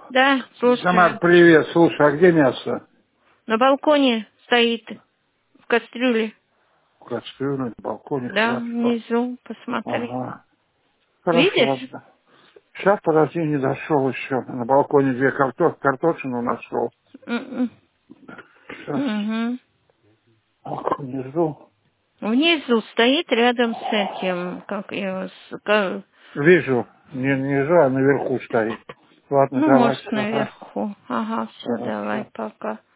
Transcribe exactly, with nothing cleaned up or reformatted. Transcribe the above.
Да, Самар, слушаю. привет. Слушай, а где мясо? На балконе стоит в кастрюле. В кастрюле, на балконе, Да, хорошо. внизу, посмотри. Ага. Хорошо. Видишь? Сейчас, подожди, не дошел еще. На балконе две карто... картошину нашел. М-м. Сейчас. Мгм. Ох, внизу. Внизу стоит рядом с этим, как его, с- ка- Вижу. Не внизу, а наверху стоит. Ладно, ну, давай, может, все. Ага. наверху. Ага, все, давай, Хорошо. пока.